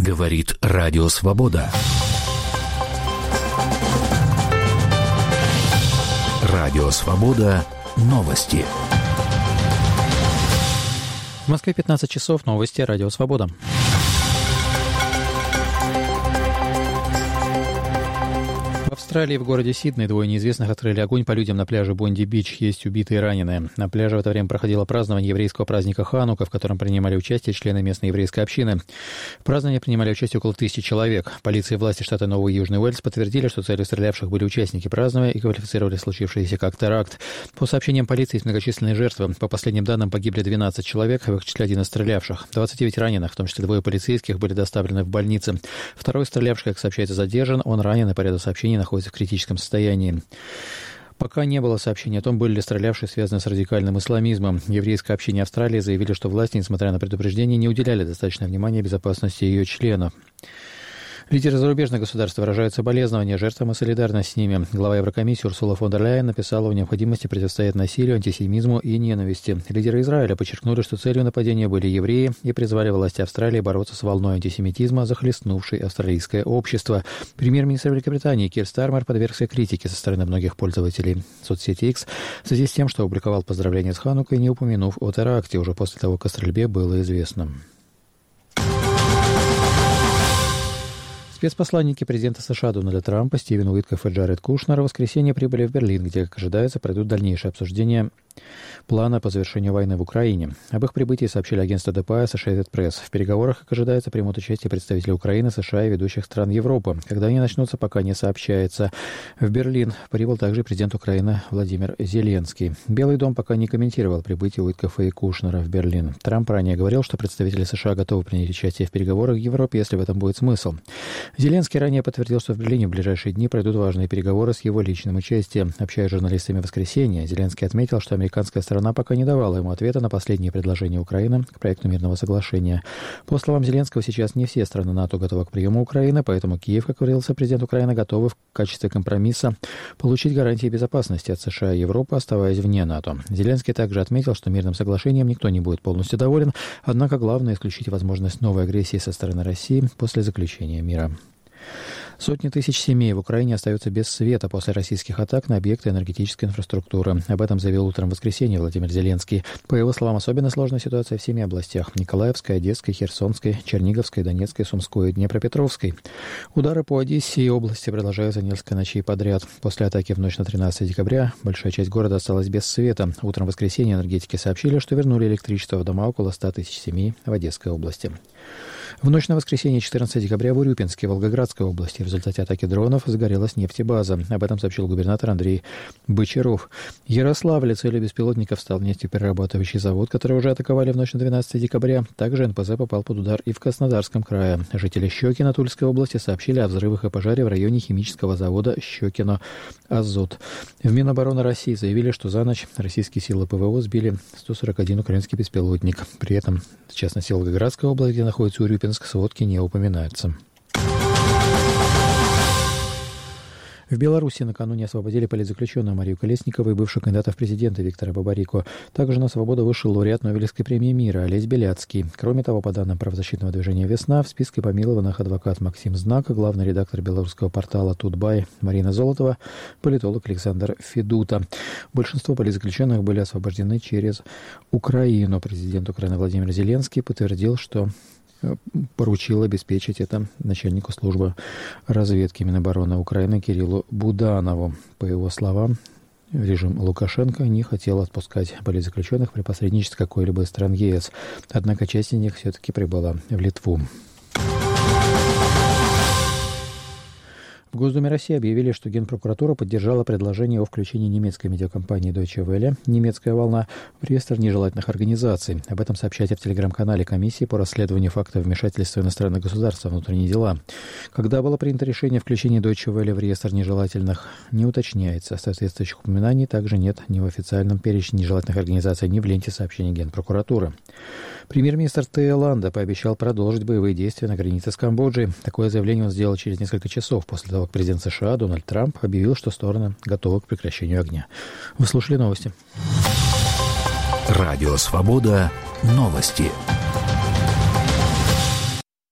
Говорит Радио Свобода. Радио Свобода. Новости. В Москве 15 часов. Новости. Радио Свобода. В Австралии, в городе Сидней, двое неизвестных открыли огонь по людям на пляже Бонди-Бич. Есть убитые и раненые. На пляже в это время проходило празднование еврейского праздника Ханука, в котором принимали участие члены местной еврейской общины. В праздновании принимали участие около 1000 человек. Полиция и власти штата Новый Южный Уэльс подтвердили, что целью стрелявших были участники празднования и квалифицировали случившееся как теракт. По сообщениям полиции, есть многочисленные жертвы. По последним данным, погибли 12 человек, в их числе один из стрелявших. 29 раненых, в том числе двое полицейских, были доставлены в больницы. Второй стрелявший, как сообщается, задержан. Он ранен и по ряду сообщений находится в критическом состоянии. Пока не было сообщений о том, были ли стрелявшие связаны с радикальным исламизмом. Еврейское общение Австралии заявили, что власти, несмотря на предупреждения, не уделяли достаточно внимания безопасности ее членов. Лидеры зарубежных государств выражают соболезнования жертвам и солидарность с ними. Глава Еврокомиссии Урсула фон дер Ляйен написала о необходимости противостоять насилию, антисемизму и ненависти. Лидеры Израиля подчеркнули, что целью нападения были евреи, и призвали власти Австралии бороться с волной антисемитизма, захлестнувшей австралийское общество. Премьер-министр Великобритании Кир Стармер подвергся критике со стороны многих пользователей соцсети X в связи с тем, что опубликовал поздравления с Ханукой, не упомянув о теракте, уже после того, как о стрельбе было известно. Спецпосланники президента США Дональда Трампа Стивен Уиткоф и Джаред Кушнер в воскресенье прибыли в Берлин, где, как ожидается, пройдут дальнейшие обсуждения плана по завершению войны в Украине. Об их прибытии сообщили агентство ДПА и Associated Press. В переговорах, как ожидается, примут участие представители Украины, США и ведущих стран Европы. Когда они начнутся, пока не сообщается. В Берлин прибыл также президент Украины Владимир Зеленский. Белый дом пока не комментировал прибытие Уиткофа и Кушнера в Берлин. Трамп ранее говорил, что представители США готовы принять участие в переговорах в Европе, если в этом будет смысл. Зеленский ранее подтвердил, что в Берлине в ближайшие дни пройдут важные переговоры с его личным участием. Общаясь с журналистами в воскресенье, Зеленский отметил, что американская сторона пока не давала ему ответа на последние предложения Украины к проекту мирного соглашения. По словам Зеленского, сейчас не все страны НАТО готовы к приему Украины, поэтому Киев, как говорился президент Украины, готовы в качестве компромисса получить гарантии безопасности от США и Европы, оставаясь вне НАТО. Зеленский также отметил, что мирным соглашением никто не будет полностью доволен, однако главное исключить возможность новой агрессии со стороны России после заключения мира. Сотни тысяч семей в Украине остаются без света после российских атак на объекты энергетической инфраструктуры. Об этом заявил утром в воскресенье Владимир Зеленский. По его словам, особенно сложная ситуация в 7 областях: Николаевской, Одесской, Херсонской, Черниговской, Донецкой, Сумской и Днепропетровской. Удары по Одессе и области продолжаются несколько ночей подряд. После атаки в ночь на 13 декабря большая часть города осталась без света. Утром в воскресенье энергетики сообщили, что вернули электричество в дома около 100 тысяч семей в Одесской области. В ночь на воскресенье 14 декабря в Урюпинске, Волгоградской области, в результате атаки дронов загорелась нефтебаза. Об этом сообщил губернатор Андрей Бочаров. В Ярославле целью беспилотников стал нефтеперерабатывающий завод, который уже атаковали в ночь на 12 декабря. Также НПЗ попал под удар и в Краснодарском крае. Жители Щекино Тульской области сообщили о взрывах и пожаре в районе химического завода Щекино-Азот. В Минобороны России заявили, что за ночь российские силы ПВО сбили 141 украинский беспилотник. При этом, в частности, Волгоградская область, где находится Урюпинск, сводки не упоминаются. В Беларуси накануне освободили политзаключенную Марию Колесникову и бывшего кандидата в президенты Виктора Бабарико. Также на свободу вышел лауреат Нобелевской премии мира Олесь Беляцкий. Кроме того, по данным правозащитного движения «Весна», в списке помилованных адвокат Максим Знак, главный редактор белорусского портала «Тутбай» Марина Золотова, политолог Александр Федута. Большинство политзаключенных были освобождены через Украину. Президент Украины Владимир Зеленский подтвердил, что поручил обеспечить это начальнику службы разведки Минобороны Украины Кириллу Буданову. По его словам, режим Лукашенко не хотел отпускать политзаключенных при посредничестве какой-либо из стран ЕС. Однако часть из них все-таки прибыла в Литву. В Госдуме России объявили, что Генпрокуратура поддержала предложение о включении немецкой медиакомпании Deutsche Welle «Немецкая волна» в реестр нежелательных организаций. Об этом сообщается в телеграм-канале комиссии по расследованию фактов вмешательства иностранных государств во внутренние дела. Когда было принято решение о включении Deutsche Welle в реестр нежелательных, не уточняется. Соответствующих упоминаний также нет ни в официальном перечне нежелательных организаций, ни в ленте сообщений Генпрокуратуры. Премьер-министр Таиланда пообещал продолжить боевые действия на границе с Камбоджей. Такое заявление он сделал через несколько часов после того, как президент США Дональд Трамп объявил, что стороны готовы к прекращению огня. Вы слушали новости. Радио «Свобода». Новости.